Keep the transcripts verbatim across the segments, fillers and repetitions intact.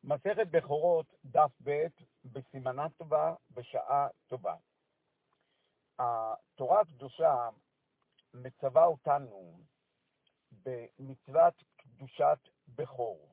מסכת בכורות דף ב' בסימנה טובה בשעה טובה. התורה הקדושה מצווה אותנו במצוות קדושת בכור,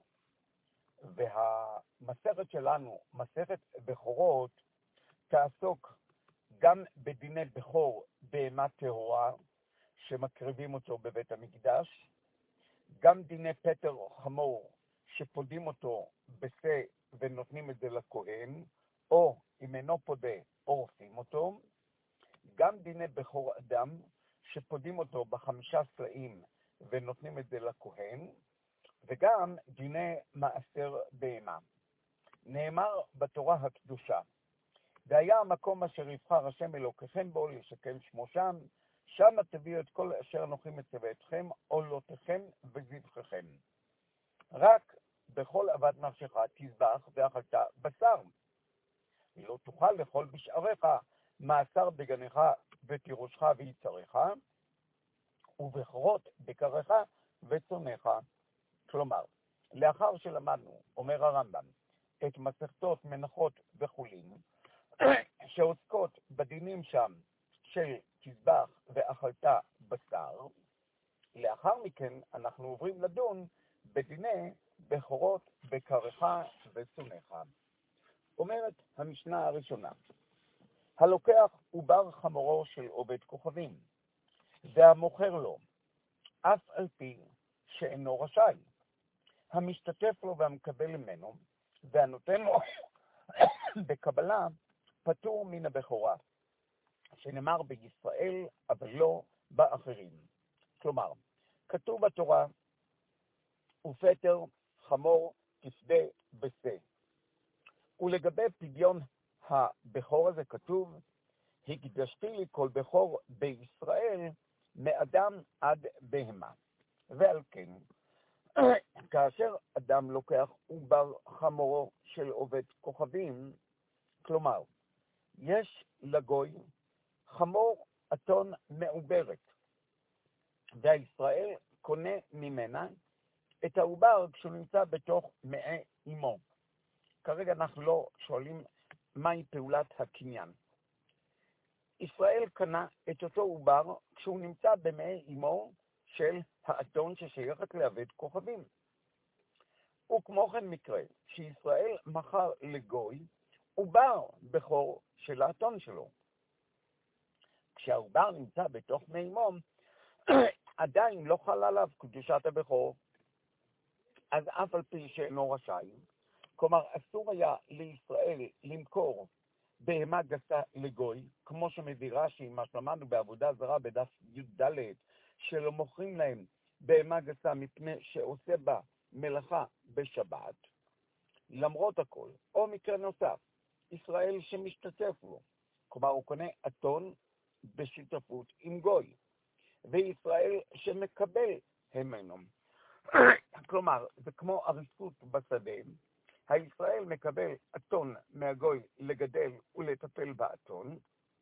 והמסכת שלנו, מסכת בכורות, תעסוק גם בדיני בכור בהמה טהורה שמקריבים אותו בבית המקדש, גם דיני פטר חמור שפודים אותו בשה ונותנים את זה לכהן, או אם אינו פודה עורפים אותו, גם דיני בכור אדם שפודים אותו בחמישה סלעים ונותנים את זה לכהן, וגם דיני מעשר בהמה. נאמר בתורה הקדושה, והיה המקום אשר יבחר השם אלוקיכם בו לשכן שמו שם, שם תביאו את כל אשר אנוכי מצווה אתכם, עולותיכם וזבחיכם. רק בכל עבד נפשך תזבח ואכלת בשר. לא תוכל לאכול בשעריך מעשר בגנך ותירושך ויצריך, ובכורות בקריך וצונך. כלומר, לאחר שלמדנו, אומר הרמב"ם, את מסכתות מנחות וחולין, שעוסקות בדינים שם של תזבח ואכלת בשר, לאחר מכן אנחנו עוברים לדון בדיני בכורות בקריך וצונך. אומרת המשנה הראשונה, הלוקח עובר חמורו של עובד כוכבים, והמוכר לו, אף על פי שאינו רשאי, המשתתף לו והמקבל ממנו, והנותן לו בקבלה פטור מן הבכורה, שנאמר בישראל אבל לא באחרים. כלומר, כתוב בתורה, ופטר חמור תפדה בשה. ולגבי פדיון הבכור הזה כתוב, הקדשתי לי כל בכור בישראל מאדם עד בהמה. ועל כן, כאשר אדם לוקח עובר חמורו של עובד כוכבים, כלומר, יש לגוי חמור אתון מעוברת, והישראל קונה ממנה את העובר כשהוא נמצא בתוך מעי אמו. כרגע אנחנו לא שואלים מהי פעולת הקניין. ישראל קנה את אותו עובר כשהוא נמצא במעי אמו של האתון ששייכת לעבד כוכבים. וכמו כן מקרה שישראל מכר לגוי עובר בכור של האתון שלו. כשהעובר נמצא בתוך מעי אמו, עדיין לא חל עליו קדושת הבכור, אז אף על פי שאינו רשאי, כלומר אסור היה לישראל למכור בהמה גסה לגוי, כמו שמביא רש"י, מה שלמדנו בעבודה זרה בדף י"ד, שלא מוכרים להם בהמה גסה מפני שעושה בה מלאכה בשבת. למרות הכל, או מקרה נוסף, ישראל שמשתתף לו, כלומר הוא קונה אתון בשותפות עם גוי, וישראל שמקבל המנו. כלומר, זה כמו אריסות בשדה, הישראל מקבל אתון מהגוי לגדל ולטפל באתון,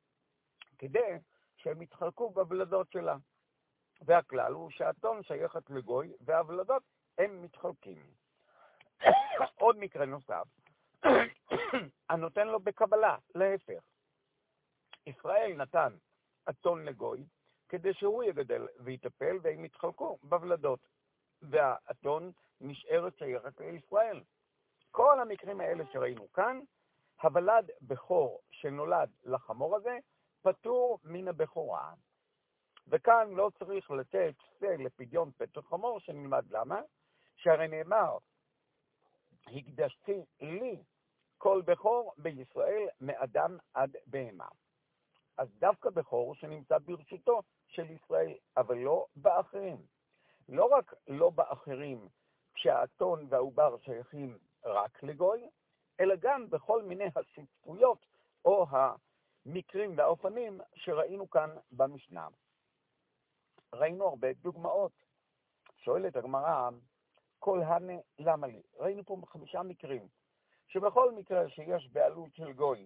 כדי שהם יתחלקו בבלדות שלה. והכלל הוא שהאתון שייכת לגוי, והבלדות הם מתחלקים. עוד מקרה נוסף, הנותן לו בקבלה, להפך. ישראל נתן אתון לגוי, כדי שהוא יגדל ויטפל, והם יתחלקו בבלדות, והאתון נשארת שייכת לישראל. כל המקרים האלה שראינו כאן, הוולד בכור שנולד לחמור הזה, פטור מן הבכורה. וכאן לא צריך לתת שה לפדיון פטר חמור, שנלמד למה? שהרי נאמר, הקדשתי לי כל בכור בישראל מאדם עד בהמה. אז דווקא בכור שנמצא ברשותו של ישראל, אבל לא באחרים. לא רק לא באחרים, כשהאתון והעובר שייכים רק לגוי, אלא גם בכל מיני השותפויות או המקרים והאופנים שראינו כאן במשנה. ראינו הרבה דוגמאות. שואלת הגמרא, כל הנה למה לי? ראינו פה חמישה מקרים, שבכל מקרה שיש בעלות של גוי,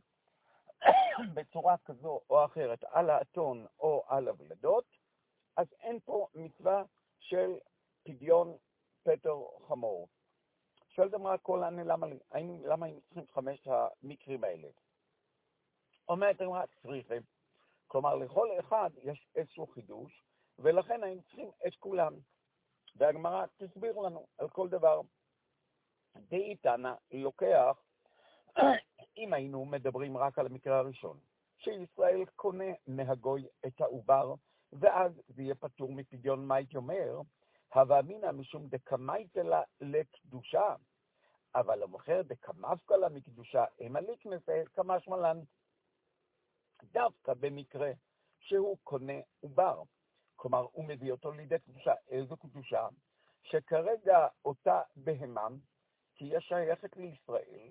בצורה כזו או אחרת, על האתון או על הוולדות, אז אין פה מצווה של פדיון פטר חמור. שואלת אמרה כל העני, למה, למה הם צריכים חמש המקרים האלה? אומרת אמרה, צריכים. כלומר, לכל אחד יש איזשהו חידוש, ולכן הם צריכים את כולם. והגמרא תסביר לנו על כל דבר. די תנא לוקח, אם היינו מדברים רק על המקרה הראשון, שישראל קונה מהגוי את העובר, ואז זה יהיה פטור מפדיון, מה הייתי אומר? הווה אמינא משום דקמייתא לה לקדושה, אבל המוכר דקמפקא לה מקדושה, אימא לקנסה כמשמע לן. דווקא במקרה שהוא קונה עובר, כלומר הוא מביא אותו לידי קדושה. איזו קדושה? שכרגע אותה בהמה תהיה שייכת לישראל,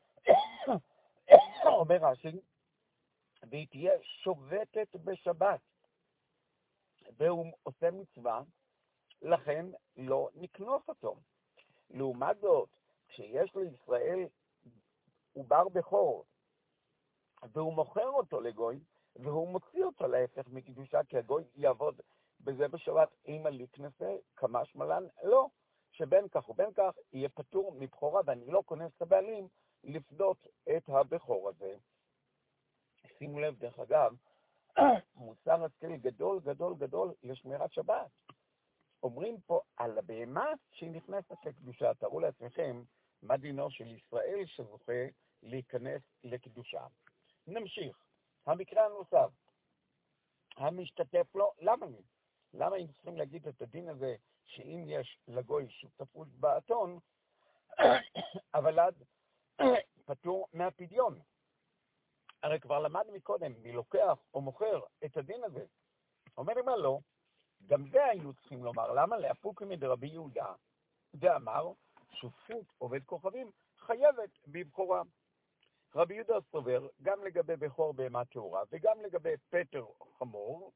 אומר רש"י, והיא תהיה שובתת בשבת, והוא עושה מצווה, לכן לא נקנוס אותו. לעומת זאת, כשיש לישראל עובר בכור, והוא מוכר אותו לגוי, והוא מוציא אותו להפך מקדושה, כי הגוי יעבוד בזה בשבת, אימא לקנסה כמשמע לן, לא, שבין כך ובין כך יהיה פטור מבכורה, ואני לא כונס את הבעלים לפדות את הבכור הזה. שימו לב, דרך אגב, מוסר השכל גדול גדול גדול לשמירת שבת. אומרים פה על הבהמה שהיא נכנסת לקדושה. תראו לעצמכם מה דינו של ישראל שזוכה להיכנס לקדושה. נמשיך. המקרה הנוסף, המשתתף לו, למה לי? למה הם צריכים להגיד את הדין הזה שאם יש לגוי שותפות באתון, אבל עד פטור מהפדיון? הרי כבר למד מקודם, מי לוקח או מוכר את הדין הזה. אומר לי מה לא, גם זה היינו צריכים לומר, למה להפוק מדרבי יהודה, ואמר, שותפות עובד כוכבים חייבת בבכורה. רבי יהודה סובר, גם לגבי בכור בהמה טהורה, וגם לגבי פטר חמור,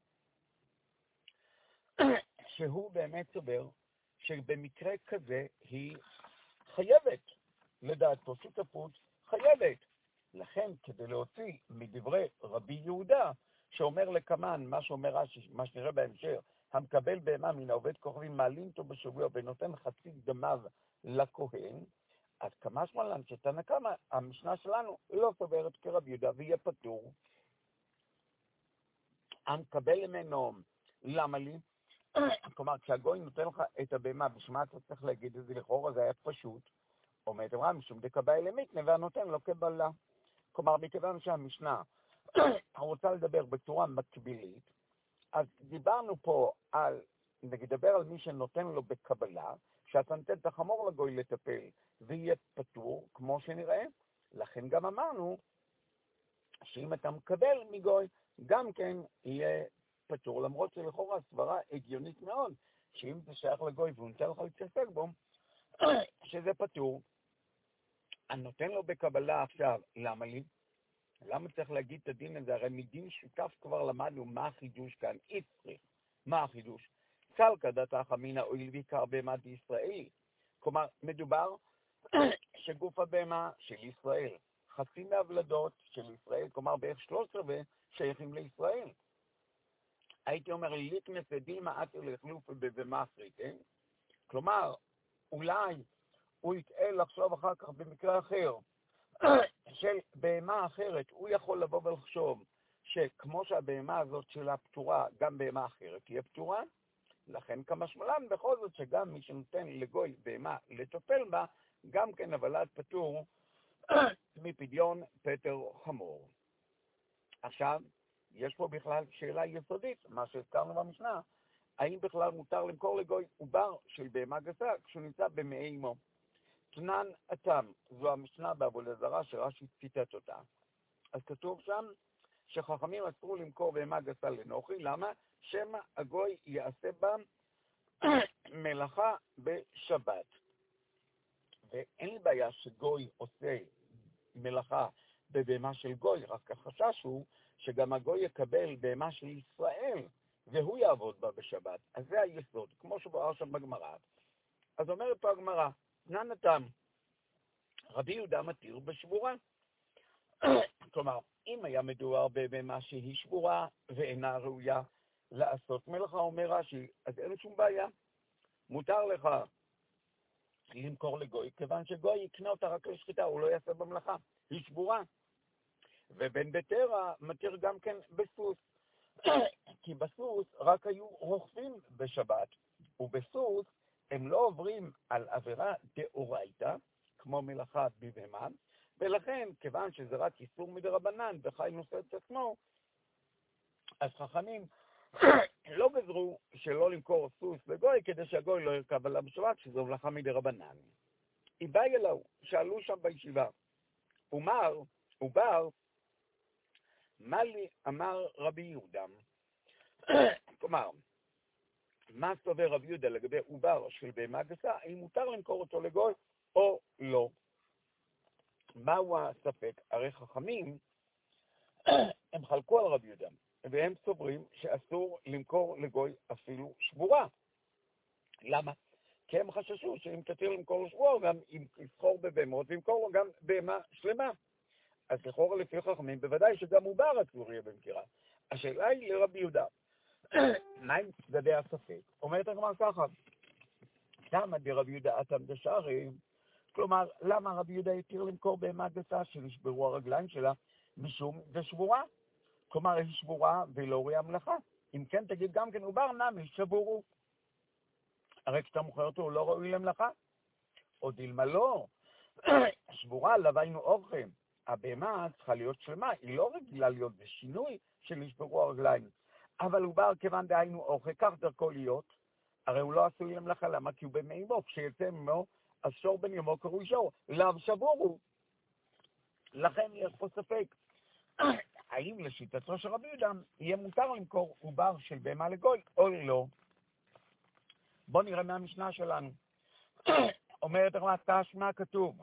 שהוא באמת סובר, שבמקרה כזה היא חייבת, לדעתו שותפות חייבת. לכן, כדי להוציא מדברי רבי יהודה, שאומר לכמן, מה שאומר רש"י, מה שנראה בהמשך, המקבל בהמה מן העובד כוכבים, מעלים אותו בשבוע ונותן חצי דמיו לכהן, אז כמשמע לן שתנא קמא, המשנה שלנו לא סוברת כרבי יהודה ויהיה פטור. המקבל ממנו, למה לי? כלומר, כשהגוי נותן לך את הבהמה, בשמה אתה צריך להגיד את זה לכאורה, זה היה פשוט. אומרת אמרה, משום דקבע אלה מקנה, והנותן לו קבלה. כלומר, מכיוון שהמשנה רוצה לדבר בצורה מקבילית, אז דיברנו פה על, נדבר על מי שנותן לו בקבלה, שאתה נותן את החמור לגוי לטפל, ויהיה פטור, כמו שנראה. לכן גם אמרנו, שאם אתה מקבל מגוי, גם כן יהיה פטור, למרות שלכאורה סברה הגיונית מאוד, שאם זה שייך לגוי והוא נותן לך להתעסק בו, שזה פטור. אני נותן לו בקבלה עכשיו, למה לי? למה צריך להגיד את הדין הזה? הרי מדין שותף כבר למדנו מה החידוש כאן, איצרי. מה החידוש? צלקא דתך אמינא הואיל ועיקר בהמה דישראל. כלומר, מדובר שגוף הבהמה של ישראל, חצי מהוולדות של ישראל, כלומר בערך שלוש רבעי שייכים לישראל. הייתי אומר, ליקנס דילמה עתיר לחלוף בבהמה אחרית, כן? כלומר, אולי הוא יתאה לחשוב אחר כך במקרה אחר, של בהמה אחרת, הוא יכול לבוא ולחשוב שכמו שהבהמה הזאת שלה פטורה, גם בהמה אחרת תהיה פטורה, לכן כמשמע לן בכל זאת שגם מי שנותן לגוי בהמה לטפל בה, גם כן הוולד פטור מפדיון פטר חמור. עכשיו, יש פה בכלל שאלה יסודית, מה שהזכרנו במשנה, האם בכלל מותר למכור לגוי עובר של בהמה גסה כשהוא נמצא במעי אמו? תנן אתם, זו המשנה בעבודה זרה שרש"י ציטט אותה. אז כתוב שם שחכמים אסרו למכור בהמה גסה לנוכרי, למה? שמא הגוי יעשה בה מלאכה בשבת. ואין לי בעיה שגוי עושה מלאכה בבהמה של גוי, רק החשש הוא שגם הגוי יקבל בהמה של ישראל, והוא יעבוד בה בשבת. אז זה היסוד, כמו שבואר שם בגמרא. אז אומרת פה הגמרא, תנן אתם, רבי יהודה מתיר בשבורה. כלומר, אם היה מדובר בבהמה שהיא שבורה ואינה ראויה לעשות מלאכה, אומר רש"י, אז אין שום בעיה. מותר לך למכור לגוי, כיוון שגוי יקנה אותה רק לשחיטה, הוא לא יעשה במלאכה, היא שבורה. ובן בטרה מתיר גם כן בסוס, כי בסוס רק היו רוכבים בשבת, ובסוס הם לא עוברים על עבירה דאורייתא, כמו מלאכה בבהמה, ולכן, כיוון שזה רק איסור מדרבנן וחי נושא את עצמו, אז חכמים לא גזרו שלא למכור סוס לגוי, כדי שהגוי לא ירכב עליו בשבת, שזו מלאכה מדרבנן. איבאי אלוהו, שאלו שם בישיבה, אומר, ובר, מה לי אמר רבי יהודה? כלומר, מה סובר רבי יהודה לגבי עובר של בהמה גסה, האם מותר למכור אותו לגוי או לא? מהו הספק? הרי חכמים, הם חלקו על רבי יהודה, והם סוברים שאסור למכור לגוי אפילו שבורה. למה? כי הם חששו שאם תתיר למכור לו שבורה, גם אם יסחור בבהמות, וימכור לו גם בהמה שלמה. אז לכאורה לפי חכמים, בוודאי שגם עובר אסור יהיה במכירה. השאלה היא לרבי יהודה, מה עם צדדי הספק? אומרת הגמרא ככה, למה דרבי יהודה אתם דשארי? כלומר, למה רבי יהודה התיר למכור בהמה גסה שנשברו הרגליים שלה משום דשבורה? כלומר, היא שבורה ולא ראויה מלאכה. אם כן, תגיד גם כן, עובר נמי שבורו. הרי כשאתה מוכר אותו, הוא לא ראוי למלאכה. או דילמה לא, שבורה לביינו אורחם. הבהמה צריכה להיות שלמה, היא לא רגילה להיות בשינוי שנשברו הרגליים. אבל עובר כיוון דהיינו אורחה, כך דרכו להיות, הרי הוא לא עשוי למלאכה, למה? כי הוא במאימו, כשיצא ממנו, אז שור בן יומו קרוי שור, לאו שבורו. לכן יש פה ספק. האם לשיטתו של רבי יהודה יהיה מותר למכור עובר של בהמה לגוי או לא? בוא נראה מהמשנה שלנו. אומרת הגמרא, תשמע כתוב.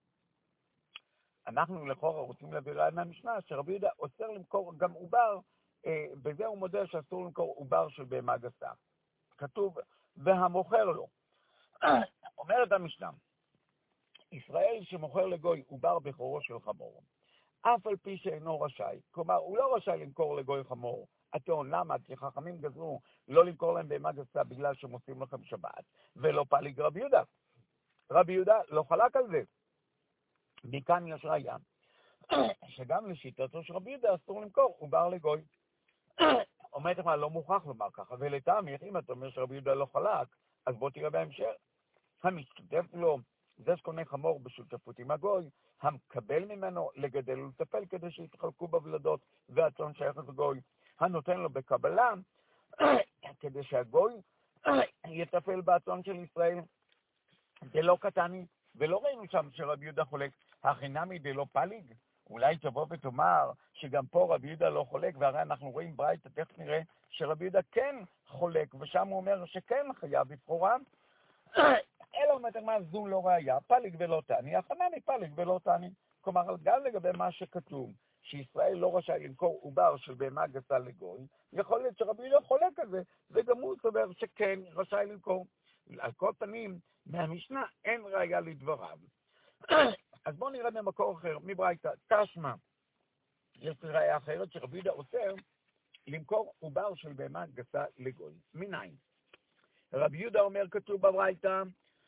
אנחנו לכאורה רוצים להביא ראיה מהמשנה שרבי יהודה אוסר למכור גם עובר, אה, בזה הוא מודה שאסור למכור עובר של בהמה גסה. כתוב, והמוכר לו. אומרת המשנה, ישראל שמוכר לגוי עובר בכורו של חמור, אף על פי שאינו רשאי, כלומר, הוא לא רשאי למכור לגוי חמור. הטעון, למה? כי חכמים גזרו לא למכור להם בהמה גסה בגלל שהם עושים לכם שבת, ולא פליג רבי יהודה. רבי יהודה לא חלק על זה. מכאן יש ראיה, שגם לשיטתו של רבי יהודה אסור למכור עובר לגוי. אומרת לך, לא מוכרח לומר ככה, ולטעם, אם אתה אומר שרבי יהודה לא חלק, אז בוא תראה בהמשך. המשתתף לו, זה שקונה חמור בשותפות עם הגוי, המקבל ממנו לגדל ולטפל כדי שיתחלקו בוולדות, והצאן שייך לגוי, הנותן לו בקבלה, כדי שהגוי יטפל בהצאן של ישראל. זה לא קטני, ולא ראינו שם שרבי יהודה חולק, החינמי דלא פליג. אולי תבוא ותאמר שגם פה רבי יהודה לא חולק, והרי אנחנו רואים ברייתא, תכף נראה שרבי יהודה כן חולק, ושם הוא אומר שכן חייב בבחורה. אלא אומרת מה, זו לא ראיה, פליג ולא תעני, החנני פליג ולא תעני. כלומר, גם לגבי מה שכתוב, שישראל לא רשאי למכור עובר של בהמה גסה לגוי, יכול להיות שרבי יהודה חולק על זה, וגם הוא סובר שכן רשאי למכור. על כל פנים, מהמשנה אין ראיה לדבריו. אז בואו נראה במקור אחר, מברייתא, תשמע. יש ראיה אחרת שרבי יהודה אוסר למכור עובר של בהמה גסה לגוי. מניין? רבי יהודה אומר, כתוב בברייתא,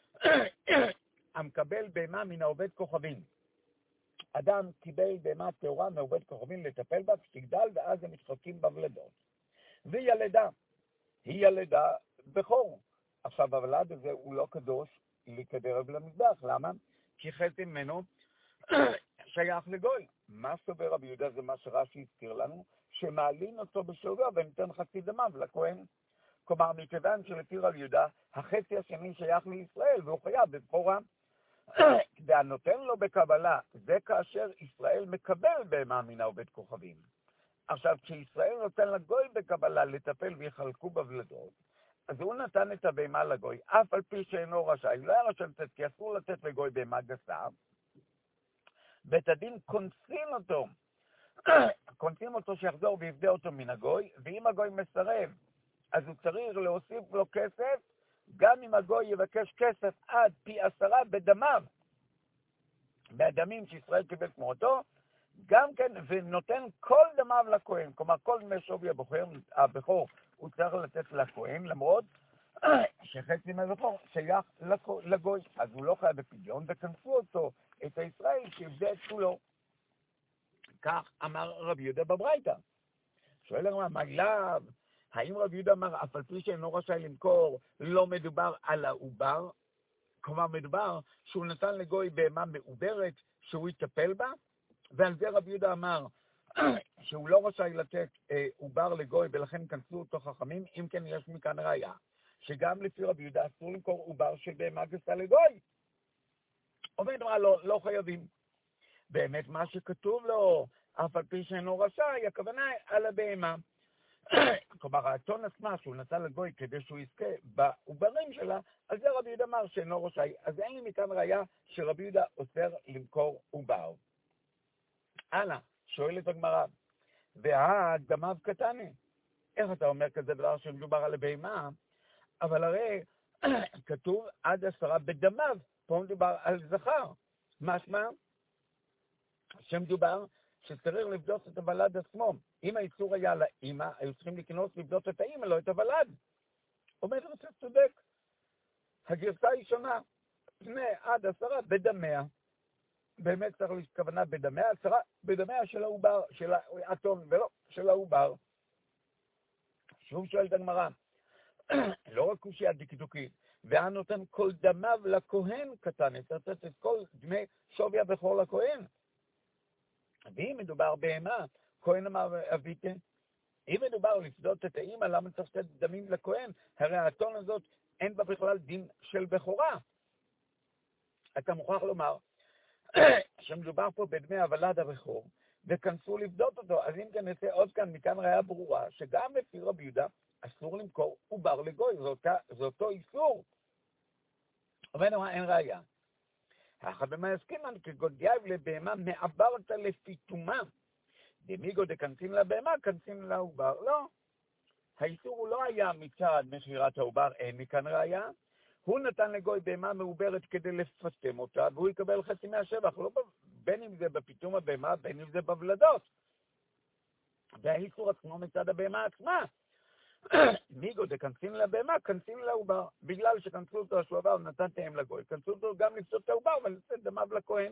המקבל בהמה מן העובד כוכבים. אדם קיבל בהמה טהורה מעובד כוכבים לטפל בה, שתגדל ואז הם מתחלקים בוולדות. והיא ילדה, היא ילדה בכור. עכשיו, הוולד הזה הוא לא קדוש לקדרב למזבח. למה? כי חצי ממנו שייך לגוי. מה סובר רבי יהודה? זה מה שרש"י הזכיר לנו, שמעלין אותו בשוגע וניתן חצי דמיו לכהן. כלומר, מכיוון שלפי רבי יהודה, החצי השני שייך לישראל והוא חייב בבכורה. והנותן לו בקבלה, זה כאשר ישראל מקבל בהמה מן העובד כוכבים. עכשיו, כשישראל נותן לגוי בקבלה לטפל ויחלקו בוולדות, אז הוא נתן את הבהמה לגוי, אף על פי שאינו רשאי, לא היה רשאי לתת, כי אסור לתת לגוי בהמה גסה. בית הדין קונסים אותו, קונסים אותו שיחזור ויפדה אותו מן הגוי, ואם הגוי מסרב, אז הוא צריך להוסיף לו כסף, גם אם הגוי יבקש כסף עד פי עשרה בדמיו, בדמים שישראל קיבל כמותו, גם כן, ונותן כל דמיו לכהן, כלומר כל דמי שווי הבחור, הבחור הוא צריך לתת לכהן, למרות שחצי מהזכור שייך לגוי, אז הוא לא חייב בפדיון, וכנסו אותו, את הישראל, שיבדה את כולו. כך אמר רבי יהודה בברייתא. שואל הרמב"ם, מה אליו? האם רבי יהודה אמר, אף על פי שאינו רשאי למכור, לא מדובר על העובר? כלומר, מדובר שהוא נתן לגוי בהמה מעוברת, שהוא יטפל בה, ועל זה רבי יהודה אמר, שהוא לא רשאי לתת אה, עובר לגוי, ולכן כנסו אותו חכמים, אם כן יש מכאן ראיה, שגם לפי רבי יהודה אסור למכור עובר של בהמה גסה לגוי. אומר מה, לא, לא חייבים. באמת מה שכתוב לו, אף על פי שאינו רשאי, הכוונה על הבהמה. כלומר, האתון עצמה שהוא נתן לגוי כדי שהוא יזכה בעוברים שלה, אז זה רבי יהודה אמר שאינו רשאי. אז אין לי מכאן ראיה שרבי יהודה אוסר למכור עובר. הלאה, שואלת הגמרא, והדמיו קטנה. איך אתה אומר כזה דבר שמדובר על הבהמה? אבל הרי כתוב עד עשרה בדמיו, פה מדובר על זכר. משמע שמדובר שצריך לבדוק את הוולד עצמו. אם האיסור היה לאמא, היו צריכים לקנוס לבדוק את האמא, לא את הוולד. אומר רצה צודק. הגרסה היא שונה. פני עד עשרה בדמיה. באמת צריך לכוונה בדמיה, עשרה בדמיה של העובר, של האתון, ולא של העובר. שוב שואלת הגמרא. לא רק קושיה דקדוקית, והיה נותן כל דמיו לכהן קטן, צריך לתת את כל דמי שווי הבכור לכהן. ואם מדובר בהמה, כהן אמר אביתה, אם מדובר לפדות את האמא, למה צריך לתת דמים לכהן? הרי האתון הזאת אין בה בכלל דין של בכורה. אתה מוכרח לומר שמדובר פה בדמי הוולד הבכור, וכנסו לבדות אותו. אז אם כן נצא עוד כאן, מכאן ראיה ברורה, שגם לפי רבי יהודה אסור למכור עובר לגוי, זה אותו איסור. אבל אין ראיה. האחד במה יסכימן, כגודייב לבהמה מעברת לפיתומה. דמיגו דקנסים לבהמה, קנסים לעובר. לא. האיסור הוא לא היה מצד מכירת העובר, אין מכאן ראיה. הוא נתן לגוי בהמה מעוברת כדי לפטם אותה, והוא יקבל חצי מהשבח, לא בין אם זה בפיתום הבהמה, בין אם זה בוולדות. והאיסור עצמו מצד הבהמה עצמה. מיגו דקנסים לבהמה, קנסים לעובר. בגלל שקנסו אותו השועבר, נתתם לגוי. קנסו אותו גם לפסות את העובר, ולצאת דמיו לכהן.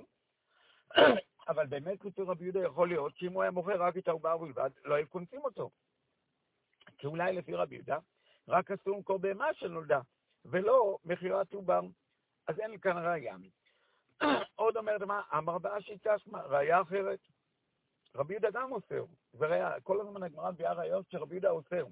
אבל באמת כתוב רבי יהודה יכול להיות, שאם הוא היה מוכר רק את העובר בלבד, לא היו קונסים אותו. כי אולי לפי רבי יהודה, רק אסור למכור בהמה שנולדה, ולא מכירת עובר. אז אין לי כאן ראיה. עוד אומרת מה, אמר באשי תשמע, ראיה אחרת. רבי יהודה גם אוסר. וראיה, כל הזמן הגמרא מביאה ראיות שרבי יהודה אוסר.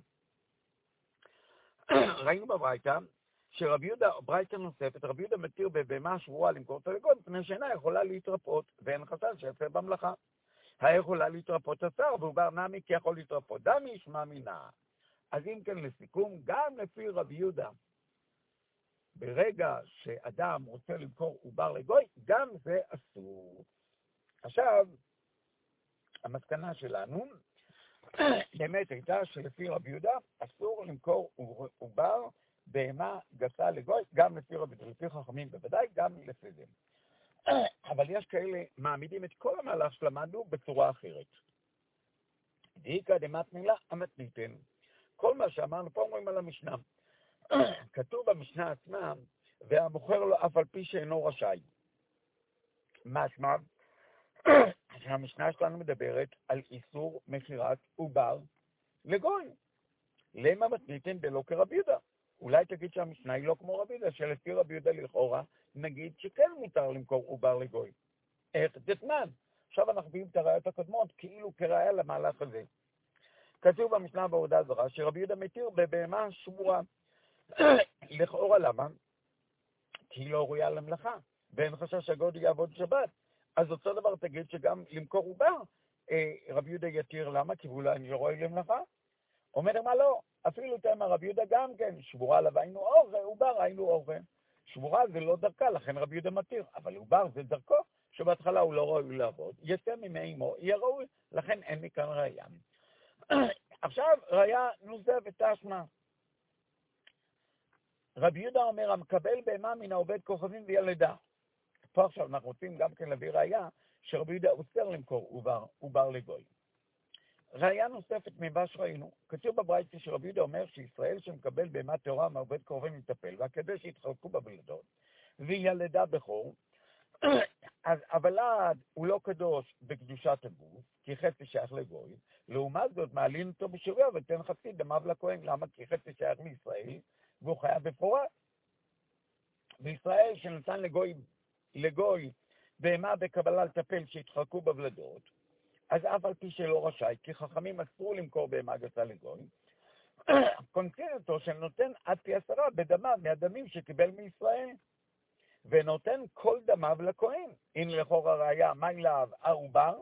ראינו בברייתא, שרבי יהודה, ברייתא נוספת, רבי יהודה מתיר בבהמה שבועה למכור את הלגון, פני שאינה יכולה להתרפות, ואין חשש שיעשה במלאכה. היכולה להתרפות השר, ועובר נמי כי יכול להתרפות דמי, ישמע מינה. אז אם כן לסיכום, גם לפי רבי יהודה, ברגע שאדם רוצה למכור עובר לגוי, גם זה אסור. עכשיו, המסקנה שלנו, באמת הייתה שלפי רבי יהודה אסור למכור עובר בהמה גסה לגוי, גם לפי רבי יהודה, לפי חכמים בוודאי, גם לפי זה. אבל יש כאלה מעמידים את כל המהלך שלמדנו בצורה אחרת. דיקה דמתנילה המתניתן. כל מה שאמרנו פה אומרים על המשנה. כתוב במשנה עצמה, והמוכר לו אף על פי שאינו רשאי. משמע, שהמשנה שלנו מדברת על איסור מכירת עובר לגוי. למה מתניתן בלא כרבי יהודה? אולי תגיד שהמשנה היא לא כמו רבי יהודה, שלפי רבי יהודה לכאורה, נגיד שכן מותר למכור עובר לגוי. איך תתנן? עכשיו אנחנו מביאים את הראיות הקודמות, כאילו כראיה למהלך הזה. כתוב במשנה בעבודה זרה, שרבי יהודה מתיר בבהמה שבורה. לכאורה למה? כי היא לא ראויה למלאכה, ואין חשש שהגוי יעבוד שבת. אז אותו דבר תגיד שגם למכור עובר, אה, רבי יהודה יתיר למה? כי אולי אני לא רואה למלאכה. אומר מה לא, אפילו תאמר רבי יהודה גם כן, שבורה עליו היינו אורך, עובר היינו אורך. שבורה זה לא דרכה, לכן רבי יהודה מתיר, אבל עובר זה דרכו, שבהתחלה הוא לא ראוי לעבוד, יצא ממאימו, יהיה ראוי, לכן אין מכאן ראיה. עכשיו ראיה נוספת תשמע. רבי יהודה אומר, המקבל בהמה מן העובד כוכבים וילדה. פה עכשיו אנחנו רוצים גם כן להביא ראיה, שרבי יהודה אוסר למכור עובר, עובר לגוי. ראיה נוספת ממה שראינו, כתוב בברייתא שרבי יהודה אומר שישראל שמקבל בהמה טהורה מעובד קרובים מטפל, והקדש יתחלקו בוולדות, והיא ילדה בכור, אז הוולד הוא לא קדוש בקדושת הגוף, כי חצי שייך לגוי, לעומת זאת מעלין אותו בשוריה ותן חצי דמיו לכהן. למה? כי חצי שייך מישראל, והוא חייב בפורה. וישראל שנתן לגוי, לגוי בהמה בקבלה לטפל שיתחלקו בוולדות, אז אף על פי שלא רשאי, כי חכמים אסרו למכור בהמה גסה לגוי, קונסין אותו שנותן עד פי עשרה בדמיו מהדמים שקיבל מישראל, ונותן כל דמיו לכהן. הנה לכאורה ראיה, מה אליו העובר,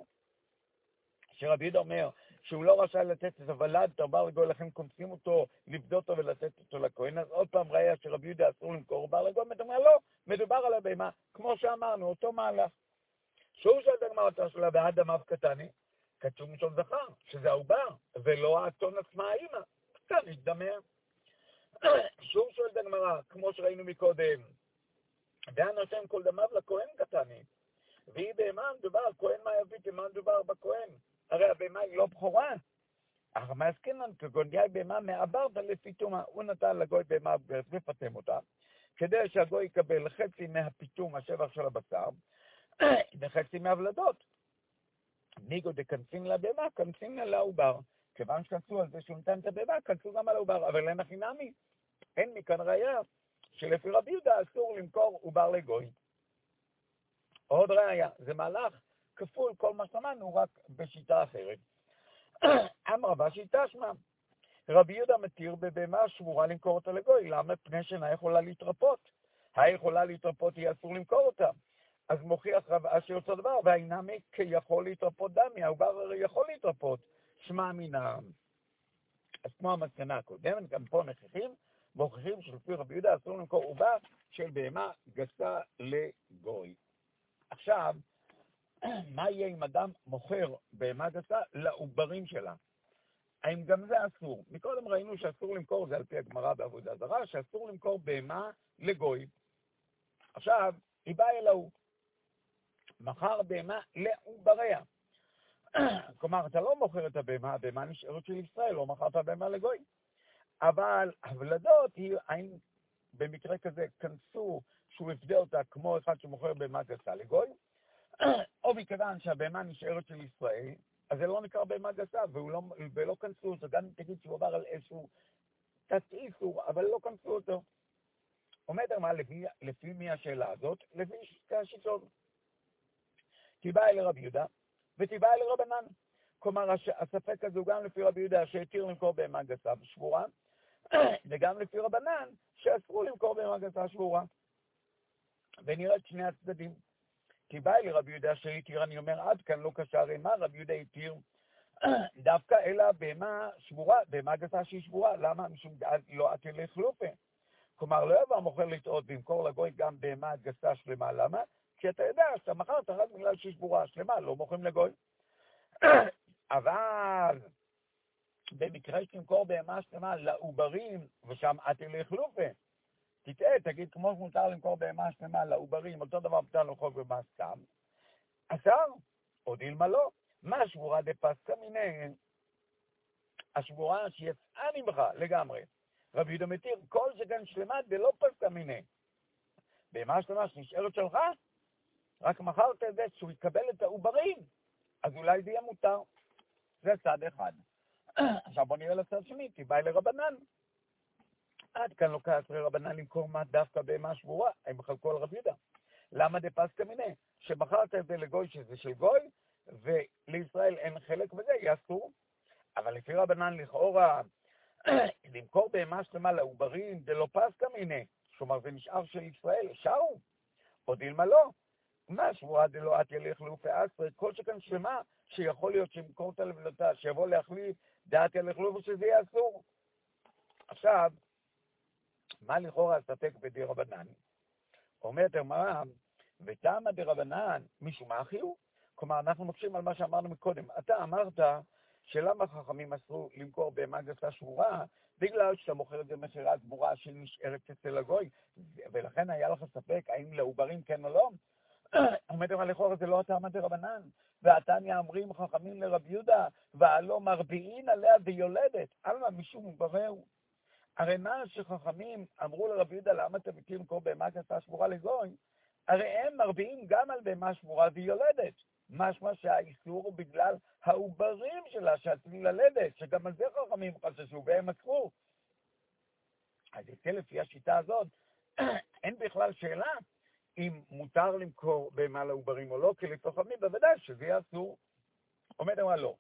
שרבי יהודה אומר שהוא לא רשאי לתת את הוולד, את העובר לגוי, לכן קונסים אותו, לבדות אותו ולתת אותו לכהן. אז עוד פעם ראיה שרבי יהודה אסור למכור עובר לגוי, מדבר לא, מדובר על הבהמה, כמו שאמרנו, אותו מהלך. שוב של דגמרתה שלה בעד דמיו קטני, כתוב משון זכר, שזה העובר, ולא האתון עצמה האמא, קטני, דמיה. שוב שואלת הגמרא, כמו שראינו מקודם, דעה נותן כל דמיו לכהן קטני, והיא בהמה מדובר, כהן מה יביא, מה מדובר בכהן? הרי הבהמה היא לא בכורה. אך מה הסכנן, כגונגי בהמה מעברת לפיתום, הוא נתן לגוי בהמה ופתם אותה, כדי שהגוי יקבל חצי מהפיתום, השבח של הבשר, וחצי מהוולדות. ניגו דקנסין לבהמה, קנסין לעובר. כיוון שכנסו על זה שהוא נתן את הבהמה, כנסו גם על העובר, אבל אין הכי נמי. אין מכאן ראיה שלפי רבי יהודה אסור למכור עובר לגוי. עוד ראיה, זה מהלך כפול כל מה שמענו, רק בשיטה אחרת. אמרה בשיטה שמה, רבי יהודה מתיר בבהמה שבורה למכור אותה לגוי. למה? פני שאינה יכולה להתרפות. היכולה להתרפות היא אסור למכור אותה. אז מוכיח רב אשי אותו דבר, והאינמי כיכול להתרפות דמי, העובר יכול להתרפות, שמע מינם. אז כמו המסקנה הקודמת, גם פה נכחים, מוכיחים שלפי רבי יהודה אסור למכור עובר של בהמה גסה לגוי. עכשיו, מה יהיה אם אדם מוכר בהמה גסה לעוברים שלה? האם גם זה אסור? מקודם ראינו שאסור למכור, זה על פי הגמרא בעבודה זרה, שאסור למכור בהמה לגוי. עכשיו, היא באה אלוהו. מכר בהמה לעובריה. כלומר, אתה לא מוכר את הבהמה, הבהמה נשארת של ישראל, לא מכרת הבהמה לגוי. אבל הוולדות, היא, האם במקרה כזה כנסו שהוא יפדה אותה כמו אחד שמוכר בהמה גסה לגוי, או מכיוון שהבהמה נשארת של ישראל, אז זה לא נקרא בהמה גסה, לא, ולא כנסו אותו, גם אם תגיד שהוא עבר על איזשהו תת-איסור, אבל לא כנסו אותו. עומד מה לפי, לפי מי השאלה הזאת? לפי שתי השיטות. תיבא אל רבי יהודה, ותיבא אל רבנן. כלומר, הספק הזה הוא גם לפי רבי יהודה שהתיר למכור בהמה גסה שבורה, וגם לפי רבנן שאסרו למכור בהמה גסה שבורה. ונראה את שני הצדדים. תיבא אל רבי יהודה שהתיר, אני אומר, עד כאן לא קשה הרי מה, רבי יהודה התיר דווקא אלא בהמה שבורה, בהמה גסה שהיא שבורה. למה? משום לא עתיר לחלופה. כלומר, לא יבוא המוכר לטעות וימכור לגוי גם בהמה גסה שלמה. למה? כי אתה יודע שאתה מכרת רק בגלל שהיא שבורה שלמה, לא מוכרים לגוי. אבל במקרה שתמכור בהמה שלמה לעוברים, ושם עתיר לחלופה, תטעה, תגיד כמו שמותר למכור בהמה שלמה לעוברים, אותו דבר מותר למכור בהמה סתם. אסר, או דילמה לא. מה השבורה דפסקא מיניה? השבורה שיצאה ממך לגמרי. רבי יהודה מתיר כל שכן שלמה דלא פסקא מיניה. בהמה שלמה שנשארת שלך, רק מכרת את זה שהוא יקבל את העוברים, אז אולי זה יהיה מותר. זה צד אחד. עכשיו בוא נראה לצד שני, תיבא אל רבנן. עד כאן לוקח עשרה רבנן למכור מה דווקא בהמה שבורה, הם חלקו על רבי יהודה. למה דפסקא מיניה? שמכרת את זה לגוי שזה של גוי, ולישראל אין חלק בזה, יאסור. אבל לפי רבנן לכאורה, למכור בהמה שלמה לעוברים, זה לא פסקא מיניה. כלומר זה נשאר של ישראל, שרו. או דילמה לא. מה שבועה דלא עתיר לחלופה עשרה, כל שכן שלמה שיכול להיות שמכור אותה לבלתה, שיבוא להחליף דעתיה לחלופה שזה יהיה אסור. עכשיו, מה לכאורה הספק בדי רבנן? אומרת הגמרא, ותמה די רבנן, מישהו מה אחי הוא? כלומר, אנחנו מקשים על מה שאמרנו מקודם. אתה אמרת שלמה חכמים אסרו למכור בהמה גסה שבורה, בגלל שאתה מוכר את זה מחירה גמורה שנשארת אצל הגוי, ולכן היה לך ספק האם לעוברים כן או לא? אומרת לך לכאורה זה לא התאמה דרבנן, והתניא אומרים חכמים לרב יהודה, והלא מרביעין עליה ויולדת, עלמא משום וברהו. הרי מה שחכמים אמרו לרב יהודה, למה אתם מתים למכור בהמה גסה שבורה לגוי? הרי הם מרביעים גם על בהמה שבורה ויולדת. משמע שהאיסור הוא בגלל העוברים שלה שעצמי ללדת, שגם על זה חכמים חששו והם עקרו. אז יצא לפי השיטה הזאת, אין בכלל שאלה אם מותר למכור בהמה לעוברים או לא, כי לחכמים בוודאי שזה יהיה אסור. עומד אמרה לא.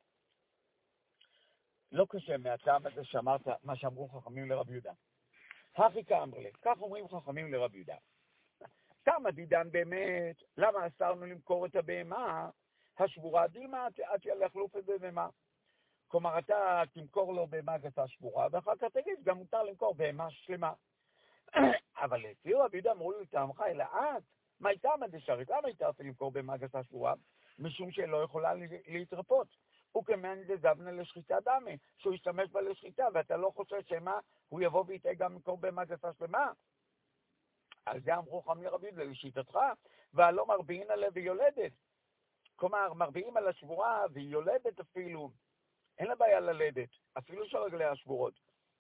לא קשה מהטעם הזה שאמרת מה שאמרו חכמים לרב יהודה. הכי כאמר לי, כך אומרים חכמים לרב יהודה. כמה דידן באמת, למה אסרנו למכור את הבהמה השבורה דילמה עד יחלוף את בהמה? כלומר, אתה תמכור לו בהמה גסה שבורה, ואחר כך תגיד, גם מותר למכור בהמה שלמה. אבל לפי רב יהודה אמרו לי, טעמך אלא את, מה הייתה מדשרת? למה הייתה עושה למכור בהמה גסה שבורה? משום שלא יכולה להתרפות. וכמען דזבנה לשחיטה דמה, שהוא ישתמש בה לשחיטה, ואתה לא חושב שמה, הוא יבוא ויתאה גם למכור בהמה גסה שלמה? על זה אמרו חכמים לרב יהודה לשיטתך, והלא מרביעין עליה ויולדת. כלומר, מרביעים על השבורה והיא יולדת אפילו, אין לה בעיה ללדת, אפילו שרגליה שבורות.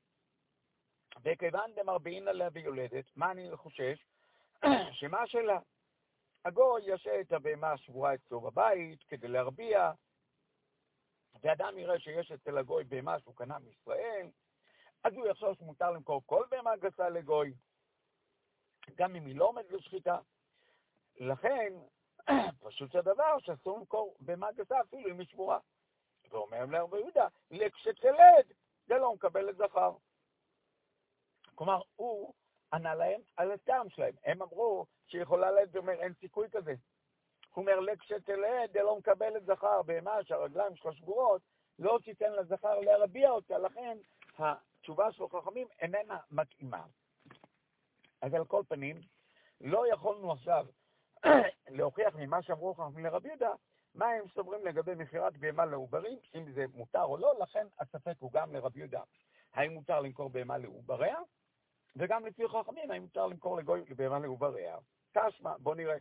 וכיוון דמרביעין עליה ויולדת, מה אני חושש? שמה שלה? הגוי ישעה את הבהמה השבורה אצלו בבית כדי להרביע, ואדם יראה שיש אצל הגוי בהמה שהוא קנה מישראל, אז הוא יחשוב שמותר למכור כל בהמה גסה לגוי, גם אם היא לא עומדת לשחיטה. לכן, פשוט הדבר שאסור למכור בהמה גסה אפילו אם היא שבורה. ואומר לרב יהודה, לכשתלד, זה לא מקבל את זכר. כלומר, הוא ענה להם על הטעם שלהם. הם אמרו שיכולה ללד, ואומר, אין סיכוי כזה. הוא אומר, לכשתלד, זה לא מקבל את זכר. בהמה שהרגליים שלה שבורות, לא תיתן לזכר להרביע אותה, לכן התשובה של חכמים איננה מתאימה. אז על כל פנים, לא יכולנו עכשיו להוכיח ממה שאמרו חכמים לרב יהודה, מה הם סוברים לגבי מכירת בהמה לעוברים, אם זה מותר או לא, לכן הספק הוא גם לרב יהודה, האם מותר למכור בהמה לעובריה, וגם לפי חכמים, האם מותר למכור לגוי בהמה לעובריה. תשמע, בוא נראה.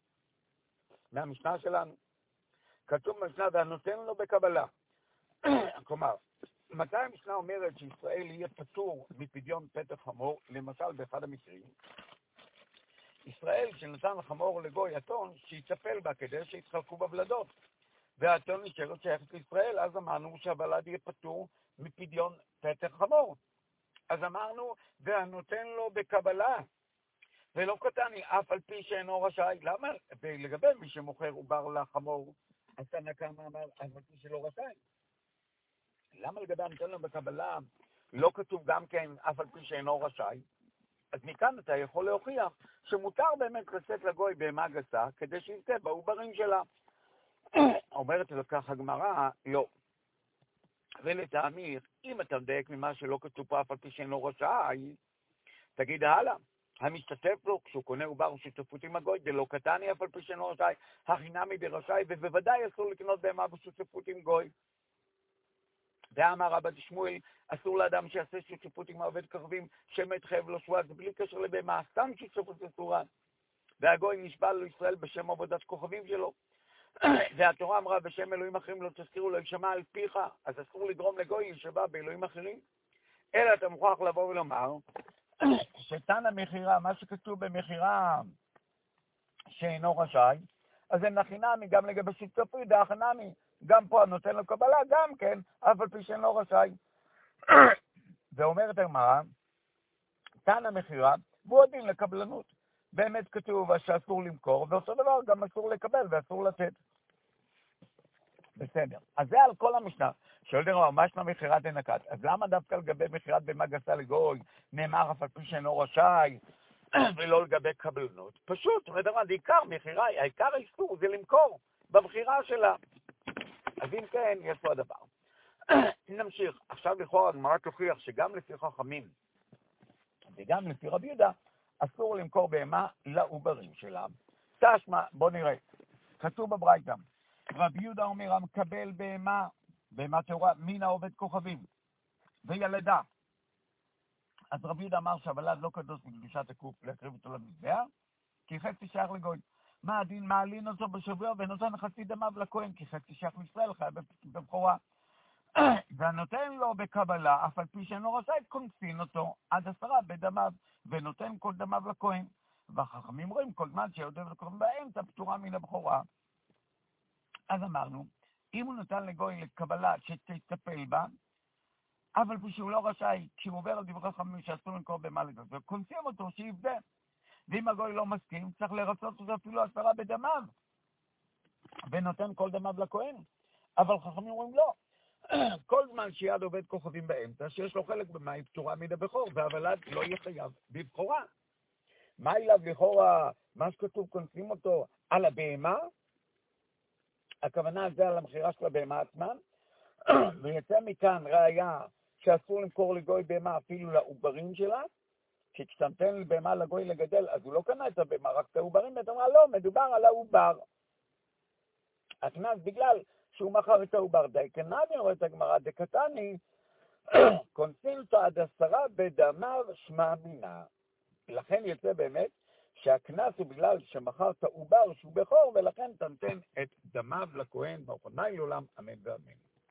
מהמשנה שלנו, כתוב במשנה, והנותן לו בקבלה. כלומר, מתי המשנה אומרת שישראל יהיה פטור מפדיון פטר חמור, למשל באחד המקרים, ישראל שנתן לחמור לגוי אתון, שיצפל בה כדי שיתחלקו בבלדות. והאתון נשארת שייכת לישראל, אז אמרנו שהבלד יהיה פטור מפדיון פטר חמור. אז אמרנו, והנותן לו בקבלה. ולא קטני, אף על פי שאינו רשאי. למה? ולגבי מי שמוכר עובר לחמור, אז תנא קמא אמר, אף על פי שלא רשאי. למה לגבי הנותן לו בקבלה לא כתוב גם כן, אף על פי שאינו רשאי? אז מכאן אתה יכול להוכיח שמותר באמת לצאת לגוי בהמה גסה, כדי שיזכה בעוברים שלה. אומרת לו כך הגמרא, לא. ולטעמי, אם אתה מדייק ממה שלא כתוב פה אף על פי שאינו רשאי, תגיד הלאה, המשתתף לו כשהוא קונה עובר ושותפות עם הגוי, דלא קטני אף על פי שאינו רשאי, החינמי דרשאי, ובוודאי אסור לקנות בהמה בשותפות עם גוי. ואמר רבא דשמואל, אסור לאדם שיעשה שותפות עם העובד קרבים, שמת חייב לו שבועה, זה בלי קשר לבהמה, סתם שותפות אסורה. והגוי נשבע לו ישראל בשם עבודת כוכבים שלו. והתורה אמרה בשם אלוהים אחרים לא תזכירו, לא יישמע על פיך, אז אסור לגרום לגוי להישבע באלוהים אחרים. אלא אתה מוכרח לבוא ולומר, שתנא מכירה, מה שכתוב במכירה שאינו רשאי, אז אין חינמי גם לגבי שותפות, דאח נמי. גם פה הנותן לו קבלה, גם כן, אף על פי שאינו רשאי. ואומרת הגמרא, תנא מכירה, והוא הדין לקבלנות. באמת כתוב שאסור למכור, ואותו דבר גם אסור לקבל ואסור לתת. בסדר. אז זה על כל המשנה. שואל דבר, מה ישנה מכירת דנקת? אז למה דווקא לגבי מכירת בהמה גסה לגוי, נאמר אף על פי שאינו רשאי, ולא לגבי קבלנות? פשוט, דבר, העיקר מכירה, העיקר האיסור זה למכור במכירה שלה. אז אם כן, יש פה הדבר. נמשיך. עכשיו לכאורה הגמרא תוכיח שגם לפי חכמים וגם לפי רבי יהודה אסור למכור בהמה לעוברים שלה. תשמע, בוא נראה. כתוב בברייתא, רבי יהודה אומר, המקבל בהמה, בהמה טהורה, מן העובד כוכבים, וילדה. אז רבי יהודה אמר שהוולד לא קדוש מקדושת הקוף להקריב אותו למזבח, כי חצי שייך לגוי. מה הדין מעלין אותו בשבוע ונותן חצי דמיו לכהן, כי חצי שייך לישראל חייב בבכורה. והנותן לו בקבלה, אף על פי שאינו רשאי, קונסין אותו עד עשרה בדמיו, ונותן כל דמיו לכהן. והחכמים רואים כל זמן שיודע לכהן באמצע פטורה מן הבכורה. אז אמרנו, אם הוא נותן לגוי לקבלה שתטפל בה, אף על פי שהוא לא רשאי, כשהוא עובר על דברי חכמים שאסור למכור במה לגוי, וקונסים אותו שיבדה. ואם הגוי לא מסכים, צריך לרצות אותו אפילו עשרה בדמיו, ונותן כל דמיו לכהן. אבל חכמים אומרים לא. כל זמן שיד עובד כוכבים באמצע, שיש לו חלק במה היא פטורה מן הבכור, והוולד לא יהיה חייב בבכורה. מה אליו לכאורה, מה שכתוב קונסים אותו על הבהמה? הכוונה זה על המחירה של הבהמה עצמן, ויצא מכאן ראיה שאסור למכור לגוי בהמה אפילו לעוברים שלה, כי כשאתה נותן לבהמה לגוי לגדל, אז הוא לא קנה את הבהמה, רק את העוברים, ואתה אומר, לא, מדובר על העובר. הכנס בגלל שהוא מכר את העובר, די קנני, רואה את הגמרא דקתני, קונסים אותו עד עשרה בדמיו שמע מינה. לכן יוצא באמת שהכנס הוא בגלל שמכר את העובר שהוא בכור, ולכן תנתן את דמיו לכהן, ברוך ה' לעולם, אמן ואמן.